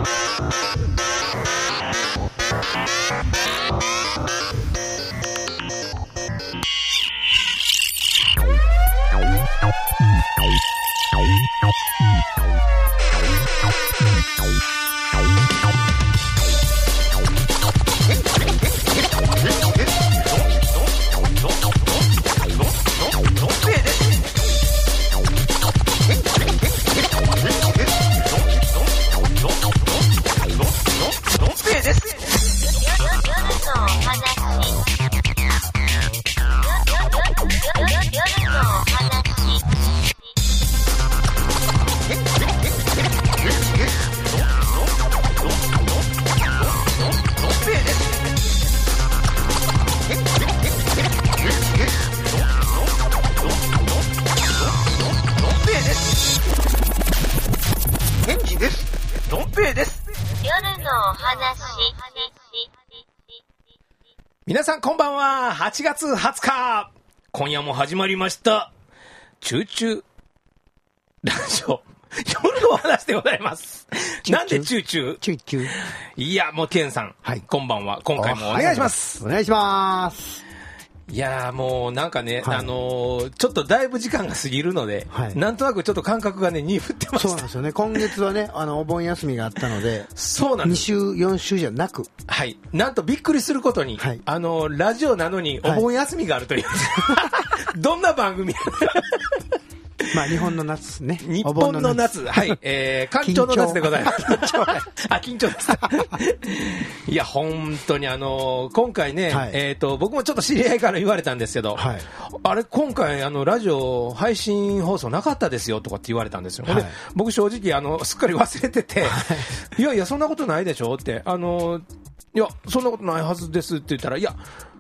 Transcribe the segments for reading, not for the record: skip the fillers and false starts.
皆さんこんばんは。8月20日今夜も始まりましたチューチューラジオ夜のお話でございます。なんでチューチューチューチュー。 いやもうケンさん、はい、こんばんは。今回もお願いします。 お願いします。 いやもうなんかね、 はい、 ちょっとだいぶ時間が過ぎるので、はい、なんとなくちょっと感覚がね鈍ってました。 そうなんですよね。今月はねお盆休みがあったので、 そうなんです。 2週4週じゃなく、 はい、なんとびっくりすることに、はい、ラジオなのにお盆休みがあるという、はい、どんな番組まあ日本の夏ね。 日本の夏、はい、干潮の夏でございます。緊張です。いや本当に今回ね、はい、僕もちょっと知り合いから言われたんですけど、はい、あれ今回ラジオ配信放送なかったですよとかって言われたんですよ。はい、で僕正直すっかり忘れてて、はい、いやいやそんなことないでしょっていやそんなことないはずですって言ったら、いや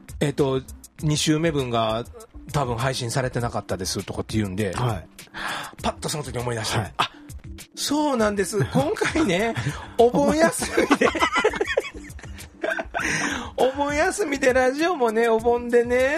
2週目分が多分配信されてなかったですとかって言うんで、はい、パッとその時思い出して、はい、あ、そうなんです今回ねお盆休みでお盆休みでラジオもねお盆でね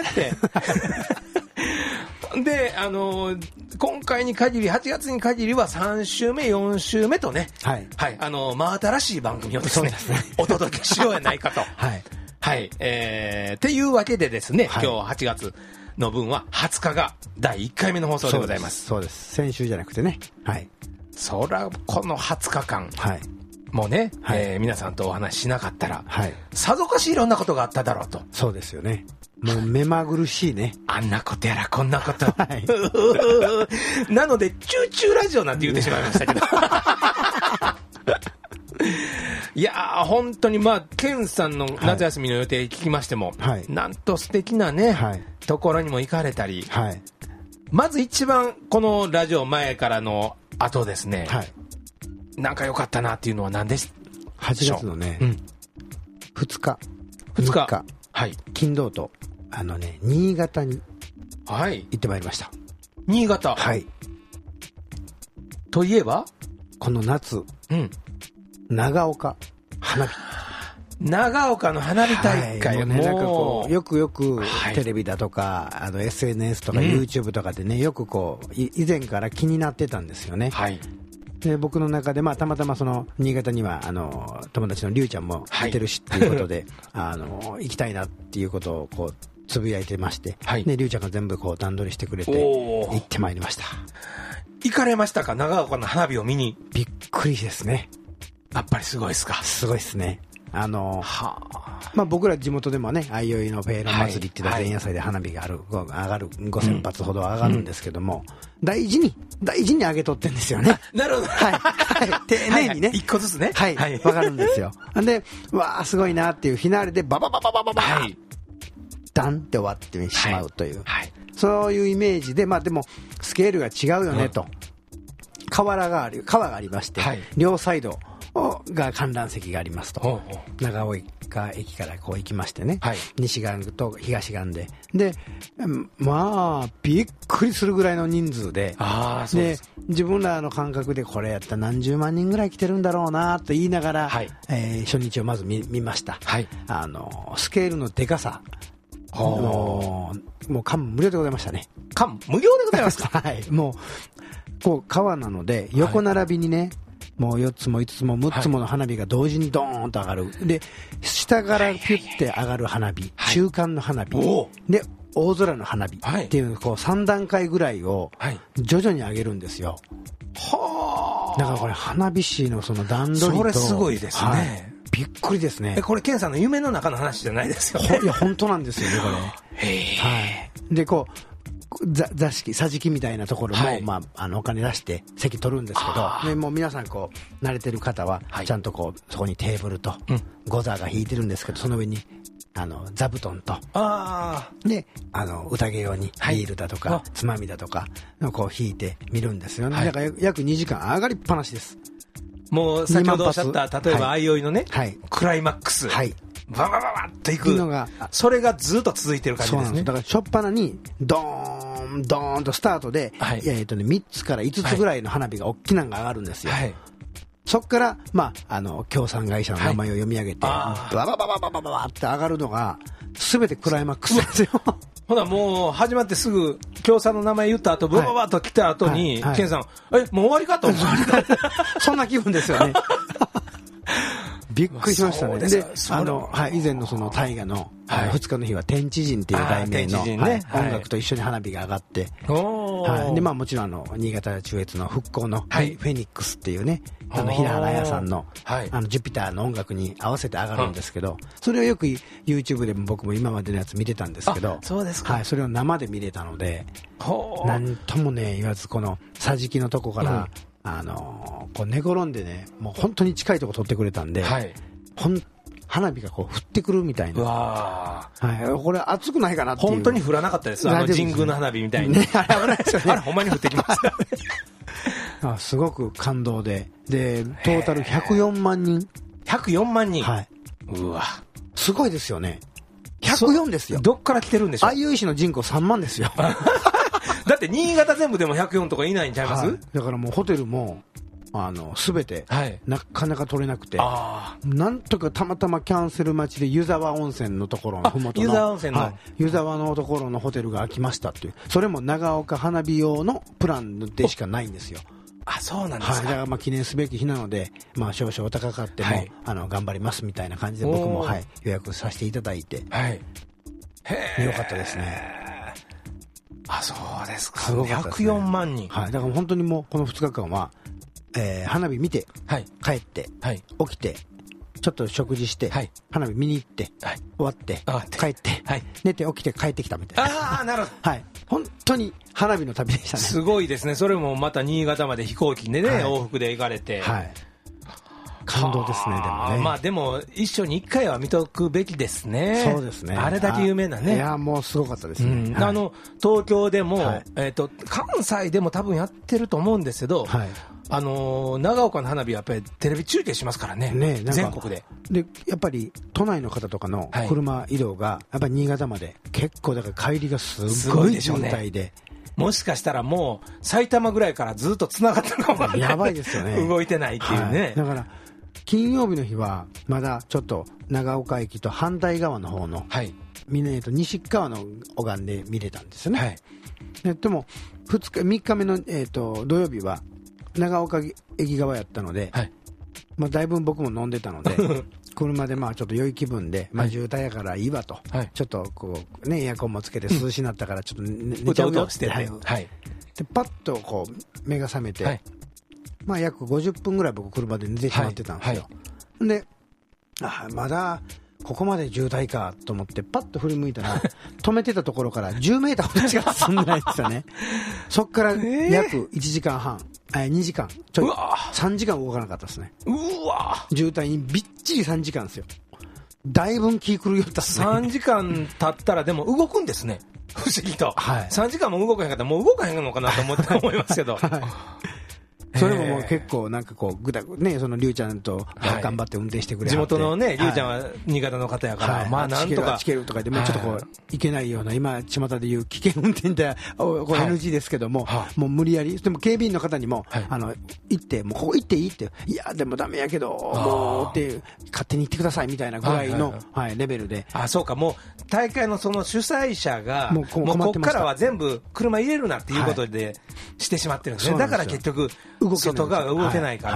ってで今回に限り8月に限りは3週目4週目とね、はい、はい、真新しい番組をですねお届けしようやないかとはいはい、っていうわけでですね、はい、今日8月の分は20日が第1回目の放送でございます。 そうです。先週じゃなくてね。はい。 そらこの20日間、はい、もうね、はい、皆さんとお話ししなかったら、はい、さぞかしいろんなことがあっただろうと。 そうですよね。もう目まぐるしいね。 あんなことやらこんなこと。はい、なのでチューチューラジオなんて言ってしまいましたけど。いやー本当にケンさんの夏休みの予定聞きましても、はい、なんと素敵なね、はい、ところにも行かれたり、はい、まず一番このラジオ前からの後ですね、はい、なんか良かったなっていうのは何でしょう。 8月のね、2日はい、 金土と新潟に行ってまいりました。はい、 新潟、はい、といえばこの夏、長岡花火、 長岡の花火大会、はい、 もうね、なんかこうよくテレビだとか、はい、SNS とか YouTube とかでね、よくこう以前から気になってたんですよね。はい、で僕の中でたまたまその新潟には友達のりゅうちゃんも来てるしっていうことで、はい、行きたいなっていうことをこうつぶやいてまして、はい、でりゅうちゃんが全部こう段取りしてくれて行ってまいりました。 行かれましたか？長岡の花火を見に。 びっくりですね。 やっぱりすごいですか？ すごいですね。僕ら地元でもね、あいおいのペーラ祭りっていう前夜祭で花火が上がる5000発ほど上がるんですけども、大事に上げとってんですよね。 なるほど。 はい。はい、丁寧にね。 一個ずつね。 はい。わかるんですよ。で、わーすごいなっていうフィナーレでバババババババー、はい、ダンって終わってしまうという、はい、そういうイメージで、でもスケールが違うよねと。川がありまして、はい、両サイドが観覧席がありますと。長岡駅からこう行きましてね、はい、西岸と東岸でびっくりするぐらいの人数で、で自分らの感覚でこれやったら何十万人ぐらい来てるんだろうなと言いながら、はい、初日をまず 見ました。はい、スケールのでかさ、もう感無量でございましたね。 感無料でございますか？ はい、もうこう川なので横並びにね、 もう4つも5つも6つもの花火が同時にドーンと上がる。で、下からピュッて上がる花火、中間の花火、で、大空の花火っていう、こう3段階ぐらいを徐々に上げるんですよ。だからこれ花火師のその段取りと。 それすごいですね。 びっくりですね。 これ、ケンさんの夢の中の話じゃないですよね。 いや、本当なんですよね、これ。はい。で、こう、座敷、桟敷みたいなところも、まあ、お金出して席取るんですけど、でもう皆さんこう、慣れてる方は、ちゃんとこう、そこにテーブルと、ゴザーが引いてるんですけど、その上に、座布団と、で、宴用にビールだとか、つまみだとか、こう引いて見るんですよね。だから約2時間上がりっぱなしです。 もう先ほどおっしゃった、例えば、相生のね、クライマックス。ババババッといくのが、それがずっと続いてる感じですね。 だから初っ端にドーンドーンとスタートで、3つから5つぐらいの花火が大きなのが上がるんですよ。そこから、まあ、協賛会社の名前を読み上げて、ババババババババって上がるのが全てクライマックスですよ。 ほなもう始まってすぐ協賛の名前言った後、ブバババと来た後に、ケンさん、もう終わりかと思う。 そんな気分ですよね。びっくりしましたね。で、以前のその大河の2日の日は天地人っていう題名の音楽と一緒に花火が上がって、で、まあもちろん新潟中越の復興のフェニックスっていうね、平原綾さんのジュピターの音楽に合わせて上がるんですけど、それをよく YouTube でも僕も今までのやつ見てたんですけど、 そうですか。 それを生で見れたので、なんともね言わず、この桟敷のとこから、こう寝転んでね、もう本当に近いとこ撮ってくれたんで、花火がこう降ってくるみたいな。これ熱くないかなっていう。 本当に降らなかったです。神宮の花火みたいに。あれ危ないですよね。あれほんまに降ってきます。 すごく感動で、トータル104万人。 104万人。うわ。 すごいですよね。104ですよ。 どっから来てるんでしょう。 相生市の人口3万ですよ。 だって新潟全部でも104とかいないんちゃいます？ だからもうホテルもすべてなかなか取れなくて、なんとかたまたまキャンセル待ちで湯沢温泉のところのふもとの湯沢のところのホテルが空きましたっていう、それも長岡花火用のプランでしかないんですよ。 そうなんですか。 だからまあ記念すべき日なので、まあ少々お高かっても頑張りますみたいな感じで僕も予約させていただいて、よかったですね。 そうですか。104万人。 だから本当にもうこの2日間は、花火見て、帰って、起きて、ちょっと食事して、花火見に行って、終わって、帰って、寝て起きて帰ってきたみたいな。 なるほど。 本当に花火の旅でしたね。 すごいですね。それもまた新潟まで飛行機でね、往復で行かれて。 感動ですね、でもね。 まあでも、一生に一回は見とくべきですね。 そうですね。 あれだけ有名なね。 いや、もうすごかったですね。 東京でも、関西でも多分やってると思うんですけど、長岡の花火はやっぱりテレビ中継しますからね。全国で。で、やっぱり都内の方とかの車移動が、やっぱり新潟まで結構だから帰りがすごい渋滞で。もしかしたらもう埼玉ぐらいからずっと繋がったのかもしれない。 やばいですよね。 動いてないっていうね。 だから金曜日の日はまだちょっと長岡駅と反対側の方の、西側の護岸で見れたんですよね。でも3日目の、土曜日は長岡駅側やったので、だいぶ僕も飲んでたので車でまあちょっと良い気分で、渋滞やからいいわと、ちょっとこう、エアコンもつけて涼しになったからちょっと寝ちゃうよって、でパッとこう目が覚めて、約50分ぐらい僕車で寝てしまってたんですよ。で、まだここまで渋滞かと思ってパッと振り向いたら止めてたところから10メーターほどしか進んでないんですよね。そっから約1時間半、2時間ちょい、3時間動かなかったですね。渋滞にびっちり3時間ですよ。だいぶ気狂いよったっすね。 3時間経ったらでも動くんですね。不思議と。3時間も動かへんかったらもう動かへんのかなと思いますけど。 それももう結構なんかこうぐだぐね、そのリュウちゃんと頑張って運転してくれ、 地元のね、リュウちゃんは新潟の方やから、まあなんとかチケルとかでもうちょっとこういけないような、今巷でいう危険運転でこれ NG ですけども、もう無理やり、でも警備員の方にも行ってもうここ行っていいって、いやでもダメやけどもうって勝手に行ってくださいみたいなぐらいのレベルで、 そうか、もう大会のその主催者がもうここからは全部車入れるなっていうことでしてしまってるんですね。だから結局外が動けないから、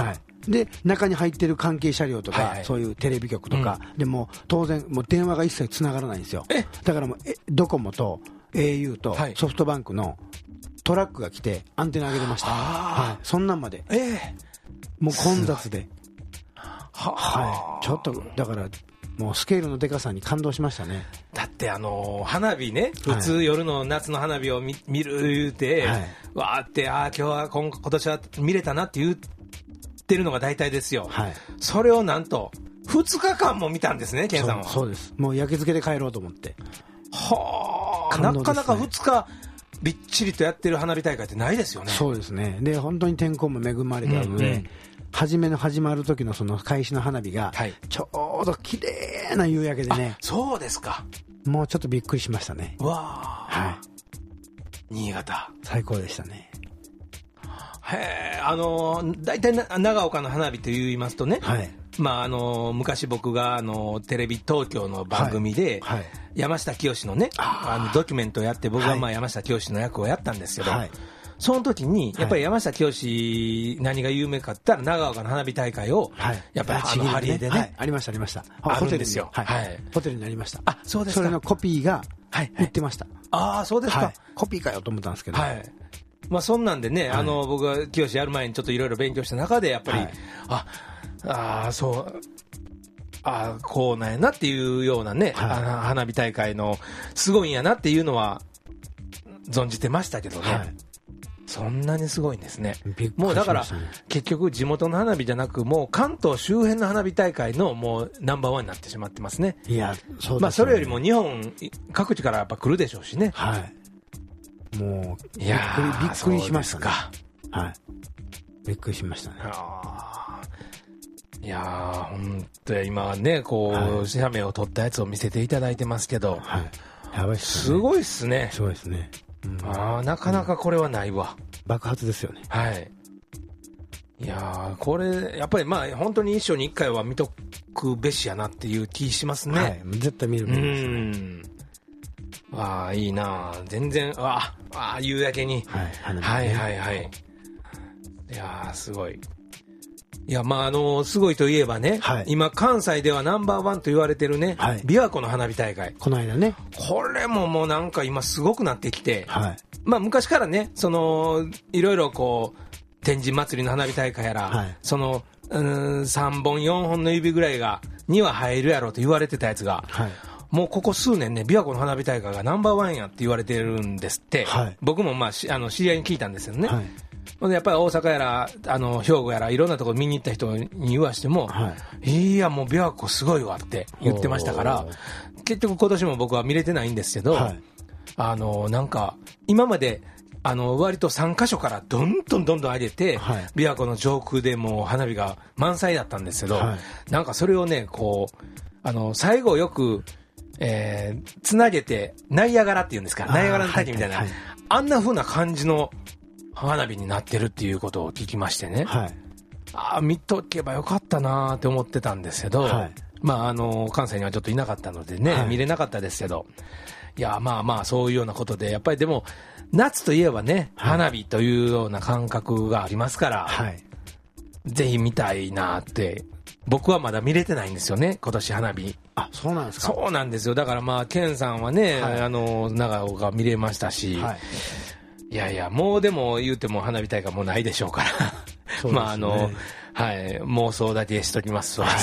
で中に入ってる関係車両とか、はいはい、そういうテレビ局とか、でも当然もう電話が一切つながらないんですよ。だからもうドコモと au とソフトバンクのトラックが来てアンテナ上げてました。はい、そんなんまで、もう混雑で、はい、ちょっとだからもうスケールのでかさに感動しましたね。 だって花火ね、普通夜の夏の花火を見る言うて、はい、わーって今日は今年は見れたなって言ってるのが大体ですよ、はい、それをなんと2日間も見たんですね、ケンさんは。 そうです。もう焼き付けで帰ろうと思って。 はあ、なかなか2日びっちりとやってる花火大会ってないですよね。 そうですね。で本当に天候も恵まれたので、始まる時のその開始の花火がちょうど綺麗な夕焼けでね。 そうですか。 もうちょっとびっくりしましたね。 わー、はい、新潟最高でしたね。 へー、大体長岡の花火と言いますとね、はい、まあ昔僕がテレビ東京の番組で、はいはい、山下清のねドキュメントをやって、僕は山下清の役をやったんですけど、はい、その時にやっぱり山下清何が有名かって言ったら長岡の花火大会を、はい、やっぱりハリエでね、はい、 ありましたあるんですよ。 はいはい、ホテルになりました。 あ、そうですか。 それのコピーが売ってました。 ああ、そうですか、 はい、コピーかよと思ったんですけど、はい、 まあ、そんなんでね、僕が清やる前にちょっといろいろ勉強した中でやっぱり、はい、こうなんやなっていうようなね、はい、花火大会のすごいんやなっていうのは存じてましたけどね、はい、そんなにすごいんですね。もうだから結局地元の花火じゃなく、もう関東周辺の花火大会のもうナンバーワンになってしまってますね。 いや、そうですね。 まあ、それよりも日本各地からやっぱ来るでしょうしね。 はい、もうびっくりしましたね。はい、びっくりしましたね。 いやー、本当に今ね、こう写メを撮ったやつを見せていただいてますけど、はい、やばいっすね。すごいっすね。 すごいですね。 なかなかこれはないわ。 爆発ですよね。 はい。いやー、これやっぱりまあ本当に一生に一回は見とくべしやなっていう気しますね。はい、 絶対見るべきですね。 わあ、いいな。全然夕焼けに、はいはいはいはい。いやー、すごい。いや、まあすごいといえばね、はい、今関西ではナンバーワンと言われてるね、はい、琵琶湖の花火大会、 この間ね、 これももうなんか今すごくなってきて、はい、まあ昔からね、いろいろこう天神祭りの花火大会やら、はい、3本4本の指ぐらいには入るやろうと言われてたやつが、はい、もうここ数年ね、琵琶湖の花火大会がナンバーワンやって言われてるんですって、はい、僕もまあ知り合いに聞いたんですよね。はい、やっぱり大阪やら兵庫やらいろんなところ見に行った人に言わしても、はい、いやもう琵琶湖すごいわって言ってましたから、結局今年も僕は見れてないんですけど、はい、なんか今まで割と3カ所からどんどん上げて、はい、琵琶湖の上空でもう花火が満載だったんですけど、はい、なんかそれをねこう最後よくつなげてナイアガラっていうんですか、ナイアガラの滝みたいな、はいはいはい、あんな風な感じの花火になってるっていうことを聞きましてね、はい、見とけばよかったなって思ってたんですけど、はい、まあ関西にはちょっといなかったのでね、はい、見れなかったですけど、いやまあまあそういうようなことでやっぱりでも夏といえばね、はい、花火というような感覚がありますから、はい、ぜひ見たいなって。僕はまだ見れてないんですよね、今年花火。 あ、そうなんですか。 そうなんですよ。だからまあケンさんはね、はい、長岡見れましたし、はい、いやいやもうでも言うても花火大会もうないでしょうから、まあはい、妄想だけしときますわ、はい、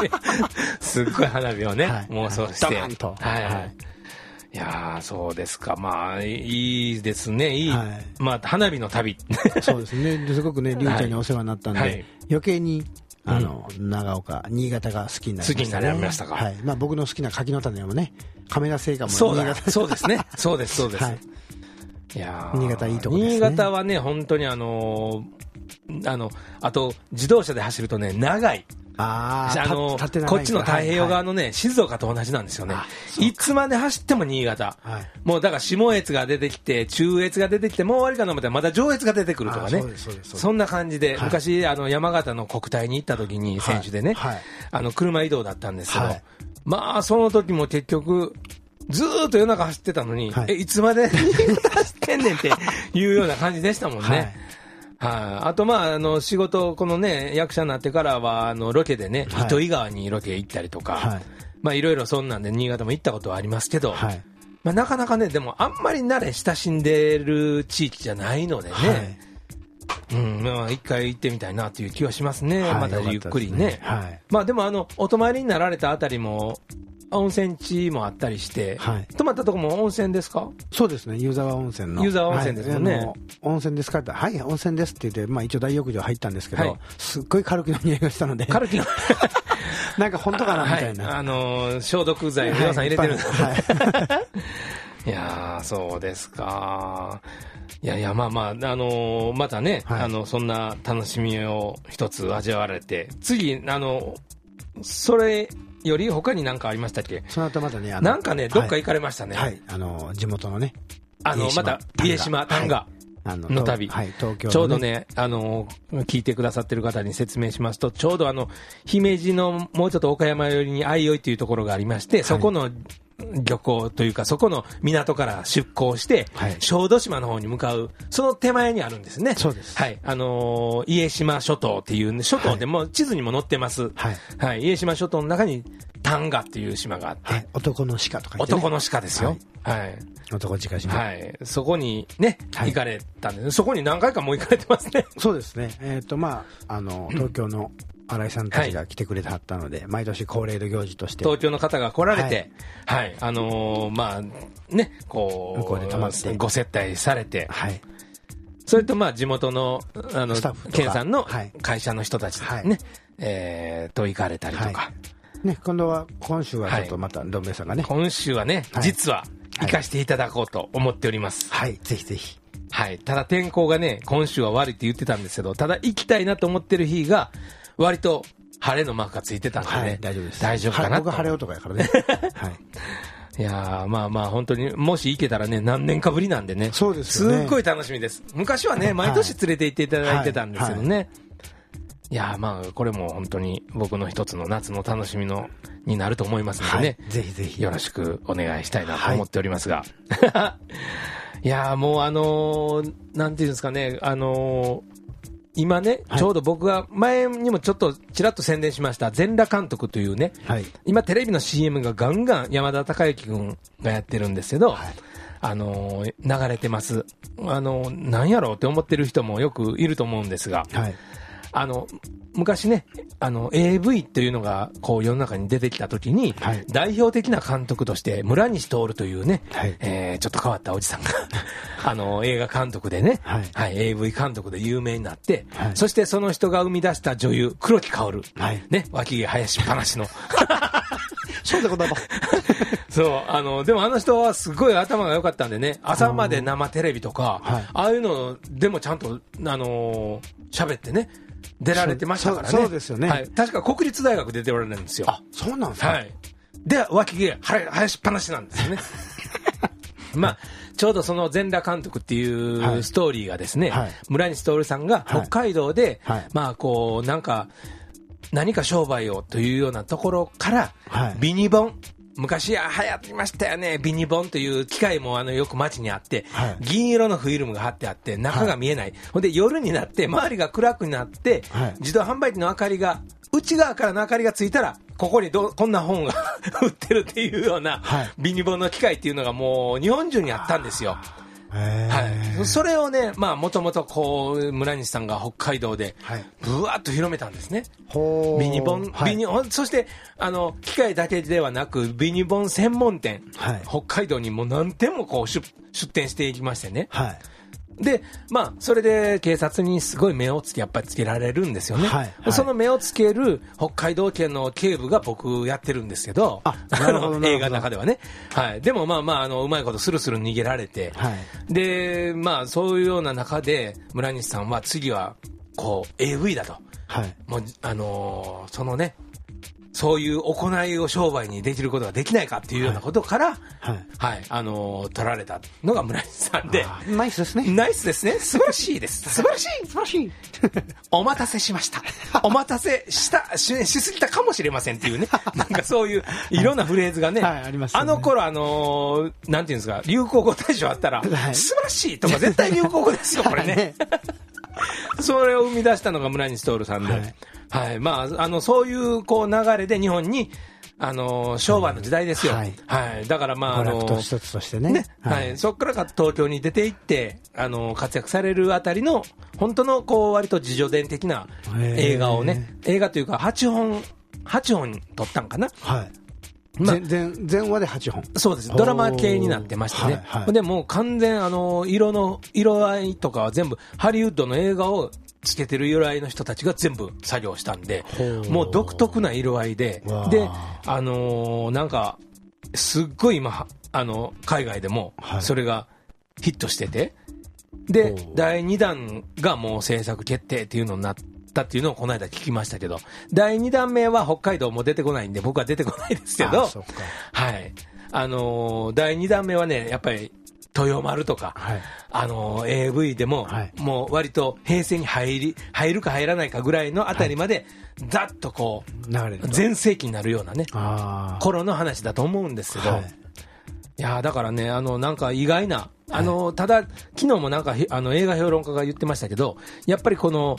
すっごい花火をね、はい、妄想して、はいはい、いやそうですか。まあいいですね。いい、はい、まあ花火の旅そうですね。すごくね、りゅうちゃんにお世話になったんで、はい、余計に長岡、新潟が好きになりましたね。 好きになりましたか。 はい。まあ僕の好きな柿の種もね、亀田製菓も新潟。そうですね。そうですそうです。はい、 いや新潟いいとこですね。 新潟はね、本当にあと自動車で走るとね、長い。こっちの太平洋側のね、はい、静岡と同じなんですよね。いつまで走っても新潟、はい、もうだから下越が出てきて中越が出てきてもう終わりかなと思ったらまた上越が出てくるとかね。そんな感じで、はい、昔山形の国体に行った時に選手でね、はいはい、車移動だったんですけど、はい、まあその時も結局ずーっと夜中走ってたのに、はい、いつまで走ってんねんっていうような感じでしたもんね。はい、 あと、仕事、このね、役者になってからは、ロケでね、糸魚川にロケ行ったりとか、いろいろそんなんで、新潟も行ったことはありますけど、なかなかね、でも、あんまり慣れ親しんでる地域じゃないのでね、一回行ってみたいなという気はしますね、またゆっくりね。でも、お泊まりになられたあたりも、温泉地もあったりして、泊まったとこも温泉ですか？ そうですね、湯沢温泉の。 湯沢温泉ですよね。 温泉ですかって、はい、温泉ですって言って、一応大浴場入ったんですけど、すっごいカルキの匂いがしたので。 カルキのなんか本当かなみたいな。 消毒剤、皆さん入れてるんですか？いやー、そうですか。いやいや、またね、そんな楽しみを一つ味わわれて、次、それより他に何かありましたっけ？ その後またね、 なんかね、どっか行かれましたね。 地元のね、 また、家島、丹賀の旅。 東京。 ちょうどね、聞いてくださってる方に説明しますと、ちょうど姫路のもうちょっと岡山寄りに相生というところがありまして、そこの漁港というか、そこの港から出港して、小豆島の方に向かう、その手前にあるんですね。 そうです。 家島諸島っていう、諸島でも地図にも載ってます。家島諸島の中に丹賀っていう島があって。 男の鹿とか言ってね。 男の鹿ですよ。 男鹿島。 そこにね、行かれたんです。そこに何回かもう行かれてますね。 そうですね。東京の新井さんたちが来てくれてはったので、毎年恒例の行事として東京の方が来られて、ね、こう向こうで泊まってご接待されて、それと地元のスタッフとかケンさんの会社の人たちね、と行かれたりとか、 ね、今週はちょっとまたどん兵衛さんがね、 今週はね、実は行かせていただこうと思っております。 ぜひぜひ。 ただ天候がね、今週は悪いって言ってたんですけど、ただ行きたいなと思ってる日が割と晴れのマークがついてたんでね、 大丈夫です。 大丈夫かなと。 僕は晴れ男やからね。 いやー、本当にもし行けたらね、何年かぶりなんでね、 そうですよね。 すっごい楽しみです。昔はね、毎年連れて行っていただいてたんですけどね。いやー、これも本当に僕の一つの夏の楽しみになると思いますのでね、 ぜひぜひよろしくお願いしたいなと思っておりますが、いやー、もうなんていうんですかね、今ね、ちょうど僕が前にもちょっとちらっと宣伝しました全裸監督というね、今テレビの CM がガンガン山田孝之君がやってるんですけど、流れてます。なんやろうって思ってる人もよくいると思うんですが、昔ね、AV というのがこう世の中に出てきたときに、代表的な監督として村西徹というね、ちょっと変わったおじさんが映画監督でね、AV 監督で有名になって、そしてその人が生み出した女優黒木薫、ね、脇毛生やしっぱなしのそうでございます。 そう、でも人はすごい頭が良かったんでね、朝まで生テレビとか、ああいうのでもちゃんと喋ってね、出られてましたからね。 そうですよね。 確か国立大学で出ておられるんですよ。 そうなんですか。 で、脇毛生やしっぱなしなんですよね。ちょうどその全裸監督っていうストーリーがですね、村西徹さんが北海道で、こう、何か商売をというようなところから、ビニボン、昔流行ってましたよね、ビニボンという機械もよく街にあって、銀色のフィルムが貼ってあって中が見えない、ほんで夜になって周りが暗くなって、自動販売機の明かりが内側からの明かりがついたらここにこんな本が売ってるっていうような、ビニボンの機械っていうのがもう日本中にあったんですよ。それをね、もともとこう村西さんが北海道でぶわっと広めたんですね。ビニボン、そして機械だけではなくビニボン専門店、北海道にも何店もこう出店していきましてね。で、それで警察にすごい目をやっぱりつけられるんですよね。その目をつける北海道警の警部が僕やってるんですけど、映画の中ではね。でもうまいことスルスル逃げられて、で、そういうような中で村西さんは次はこう AV だと。もうそのね、そういう行いを商売にできることができないかっていうようなことから、取られたのが村西さんで。 ナイスですね。 ナイスですね。素晴らしいです。素晴らしい。素晴らしい。お待たせしました。お待たせしすぎたかもしれませんっていうね。なんかそういういろんなフレーズがね。 ありますよね。 頃なんていうんですか、流行語大賞あったら、素晴らしいとか絶対流行語ですよ、これね。 それを生み出したのが村西徹さんで、はい、まあ、そういうこう流れで日本に昭和の時代ですよ、はいはい、だからまあ娯楽と一つとしてね、 はい、そこから東京に出て行って活躍されるあたりの本当のこう割と自叙伝的な映画をね、映画というか8本撮ったんかな、はい、 まあ、全話で8本。 そうです。ドラマ系になってましてね。はいはい、でもう完全色合いとかは全部ハリウッドの映画をつけてる色合いの人たちが全部作業したんで、もう独特な色合いで、で、なんか、すっごい今、海外でもそれがヒットしてて、で、第2弾がもう制作決定っていうのになって、っていうのをこの間聞きましたけど、第2弾目は北海道も出てこないんで僕は出てこないですけど、はい、第2弾目はねやっぱり豊丸とか、はい、AV でも、はい、もう割と平成に入るか入らないかぐらいのあたりまで、はい、ざっとこう全盛期になるようなね頃の話だと思うんですけど、はい、いやだからねなんか意外なただ昨日もなんか映画評論家が言ってましたけど、やっぱりこの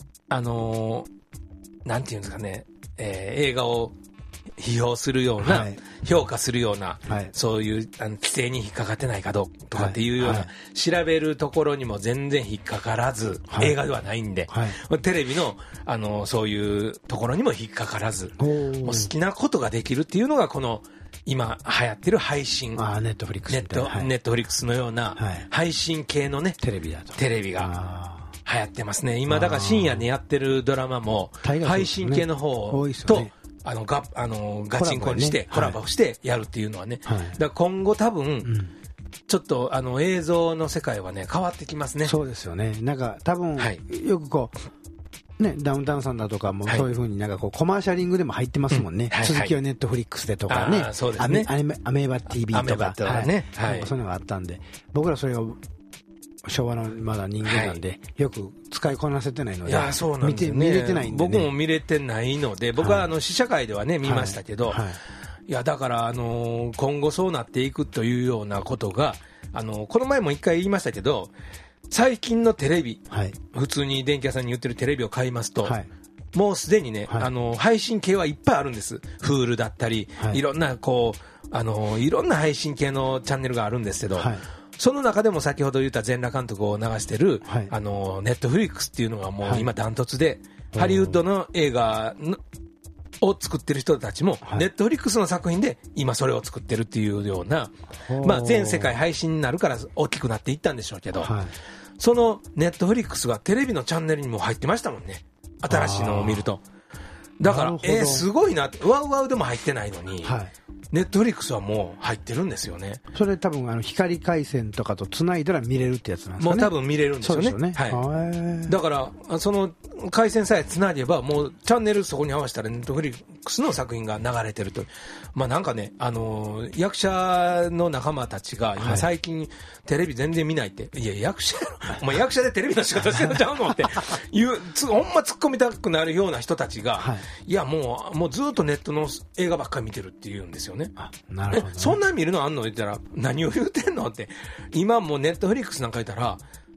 なんていうんですかね、映画を批評するような、はい、評価するような、はい、そういう規制に引っかかってないかどうとかっていうような、はい、調べるところにも全然引っかからず、はい、映画ではないんで、はい、テレビの、そういうところにも引っかからず、もう好きなことができるっていうのがこの今流行ってる配信、 ネットフリックスみたいな、 ネットフリックスのような配信系のね、 テレビだと。 テレビが流行ってますね。今だから深夜にやってるドラマも配信系の方とガチンコにしてコラボしてやるっていうのはね、だから今後多分ちょっと映像の世界はね変わってきますね。 そうですよね。なんか多分よくこうね、ダウンタウンさんだとかもそういう風になんかこうコマーシャリングでも入ってますもんね、続きはネットフリックスでとかね、 そうですね、 アメーバ TV とかね、 そういうのがあったんで、僕らそれを昭和のまだ人間なんで、よく使いこなせてないので、 そうなんですよね、 見れてないんでね。 僕も見れてないので、僕は試写会ではね見ましたけど、いやだから今後そうなっていくというようなことがこの前も一回言いましたけど、最近のテレビ、普通に電気屋さんに言ってるテレビを買いますと、もうすでにね、配信系はいっぱいあるんです。Hulu だったり、いろんなこういろんな配信系のチャンネルがあるんですけど、その中でも先ほど言った全裸監督を流してる、ネットフリックスっていうのがもう今ダントツで、ハリウッドの映画を作ってる人たちも、ネットフリックスの作品で今それを作ってるっていうような、まあ全世界配信になるから大きくなっていったんでしょうけど、そのネットフリックスがテレビのチャンネルにも入ってましたもんね、新しいのを見ると。だからすごいなって、ワウワウでも入ってないのに、ネットフリックスはもう入ってるんですよね。 それ多分光回線とかとつないだら見れるってやつなんですかね。 もう多分見れるんですよね。そうですよね。はい。だからその回線さえつなげばもうチャンネルそこに合わせたらネットフリックスの作品が流れてると。まあなんかね役者の仲間たちが今最近テレビ全然見ないって、いや役者お前役者でテレビの仕事してるんちゃうのっていうほんま突っ込みたくなるような人たちが、いやもうずっとネットの映画ばっかり見てるって言うんですよね。 なるほど、ね、 そんな見るのあんの言ったら何を言うてんのって、今もうネットフリックスなんか言ったら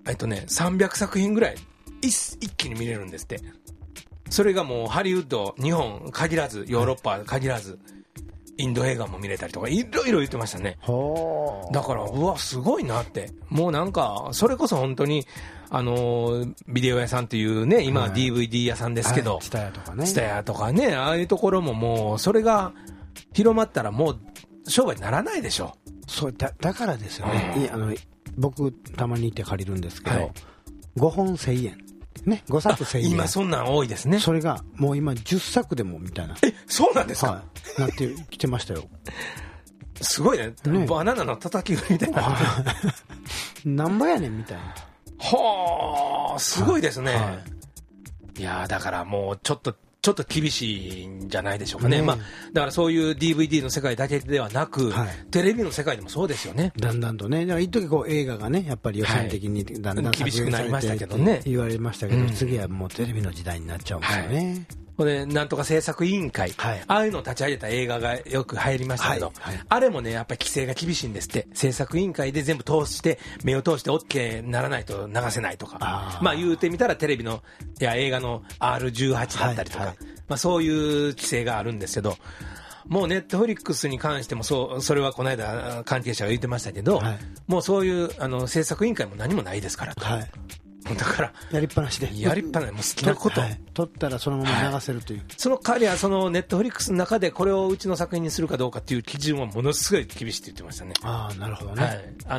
300作品ぐらい一気に見れるんですって。それがもうハリウッド、日本限らずヨーロッパ限らず、インド映画も見れたりとかいろいろ言ってましたね。だからうわすごいなって、もうなんかそれこそ本当にビデオ屋さんっていうね、今は DVD 屋さんですけど、 ツタヤとかね、 ツタヤとかね、ああいうところももうそれが広まったらもう商売にならないでしょ。 そうだからですよね、僕たまに行って借りるんですけど、5本1000円ね、5作1000円、 今そんなん多いですね。 それがもう今10作でもみたいな、 そうなんですか、 なってきてましたよ。 すごい ねバナナの叩き売りみたいななんぼやねんみたいな。 はあ、すごいですね。いやだからもうちょっと厳しいんじゃないでしょうかね。まあ、だからそういう DVD の世界だけではなく、テレビの世界でもそうですよね。 だんだんとね、だから一時こう映画がね、やっぱり予算的にだんだん厳しくなりましたけどね。 言われましたけど、次はもうテレビの時代になっちゃうんですよね。 でなんとか制作委員会、はい、ああいうのを立ち上げた映画がよく入りましたけど、はいはい、あれもねやっぱり規制が厳しいんですって。制作委員会で全部通して目を通して OK ならないと流せないとか、まあ言うてみたらテレビのや映画の R18 だったりとか、はいはい、まあ、そういう規制があるんですけど、もうネットフリックスに関してもそれはこの間関係者が言ってましたけど、はい、もうそういう制作委員会も何もないですからと、はい、だからやりっぱなしで、 やりっぱなし、もう好きなこと、はい、 撮ったらそのまま流せるという、はい、 その代わりはそのネットフリックスの中でこれをうちの作品にするかどうかっていう基準はものすごい厳しいって言ってましたね。 ああ、なるほどね、 はい、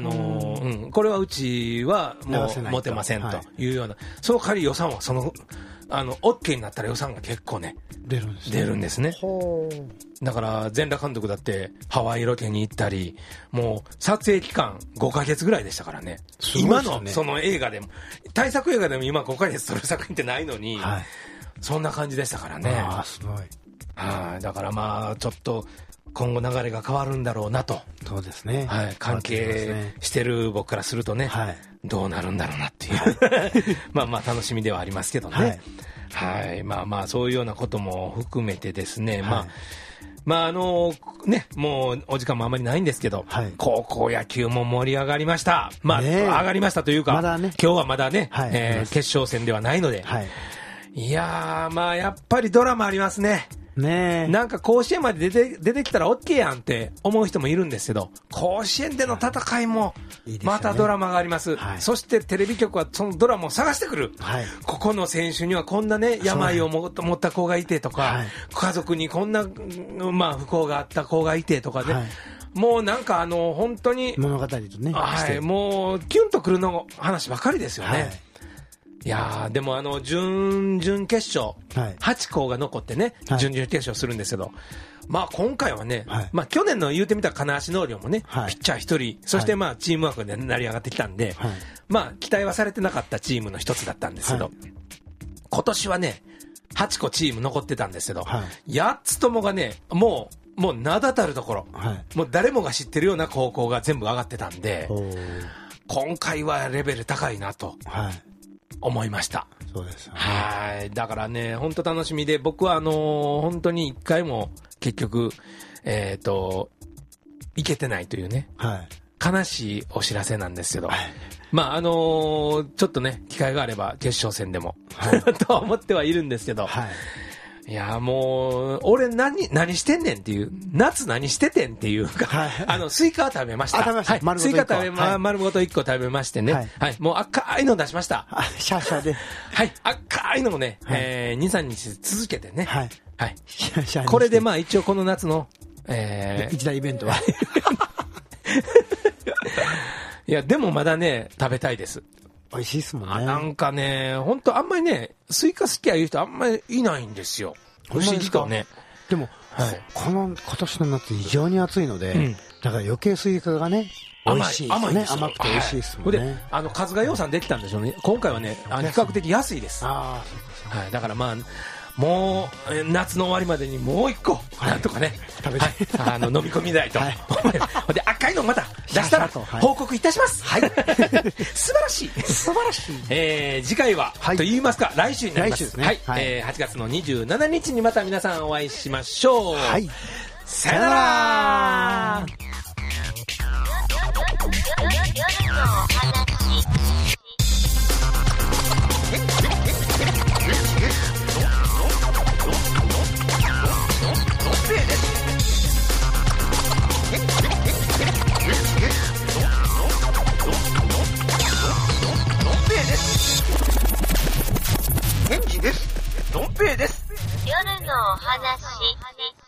これはうちはもう持てませんというような、はい、その代わり予算はOK になったら予算が結構ね出るんですね。だから全裸監督だってハワイロケに行ったり、もう撮影期間5ヶ月ぐらいでしたからね。今のその映画でも大作映画でも今5ヶ月撮る作品ってないのに、はい、そんな感じでしたからね。 あ、すごい。 だからまあちょっと今後流れが変わるんだろうなと。 そうですね、 はい、関係してる僕からするとね、はい、どうなるんだろうなっていうまあまあ楽しみではありますけどね、はい、はい、まあまあそういうようなことも含めてですね、はい、まあね、もうお時間もあまりないんですけど、はい、高校野球も盛り上がりました。まあ、上がりましたというか、まだね、今日はまだね、はい、決勝戦ではないので、はい、いやー、まあやっぱりドラマありますね。ね、なんか甲子園まで出てきたら OK やんって思う人もいるんですけど、甲子園での戦いもまたドラマがあります、はい、そしてテレビ局はそのドラマを探してくる、はい、ここの選手にはこんなね病を持った子がいてとか、はい、家族にこんな、まあ、不幸があった子がいてとかね、はい、もうなんか本当に物語とね、 はい、もうキュンとくるの話ばかりですよね、はい。いやでも準々決勝、はい、8校が残ってね、はい、準々決勝するんですけど、まあ今回はね、はい、まあ去年の言うてみた金足農業もね、はい、ピッチャー1人、そしてまあチームワークで成り上がってきたんで、はい、まあ期待はされてなかったチームの一つだったんですけど、はい、今年はね、8個チーム残ってたんですけど、はい、8つともがね、もう名だたるところ、はい、もう誰もが知ってるような高校が全部上がってたんで、今回はレベル高いなと。はい、思いました。 そうですよね。 はい。だからね、本当楽しみで、僕は本当に一回も結局行けてないというね、はい、悲しいお知らせなんですけど、はい、まあちょっとね機会があれば決勝戦でも、はい、とは思ってはいるんですけど。はい、いやもう俺何してんねんっていう、夏何しててんっていうか、はい、スイカは食べました。 はい、 スイカ丸ごと1個食べましてね、はいはい、もう赤いの出しました。 シャーシャーで、 はい、赤いのもね、はい、2、3日続けてね、はいはい、これでまあ一応この夏の、 一大イベントは、 いやでもまだね食べたいです。 美味しいですもんね。 なんかね、本当あんまりね、スイカ好きやいう人あんまりいないんですよ。不思議とね。 でも、はい、今年の夏異常に暑いので、うん、だから余計スイカがね、美味しいですね。甘くて美味しいですもんね。 はい、で、数が予算できたんでしょうね。今回はね、比較的安いです。あ、はい、だからまあ、もう夏の終わりまでにもう一個、なんとかね、食べて、はい、飲み込みたいと、はい、で赤いのまた出したら報告いたします。はい、素晴らしい素晴らしい。 次回は、はい、と言いますか来週になります。来週ですね。はい、8月の27日にまた皆さんお会いしましょう。はい、さよなら。 ケンジです。ドンペイです。 夜のお話。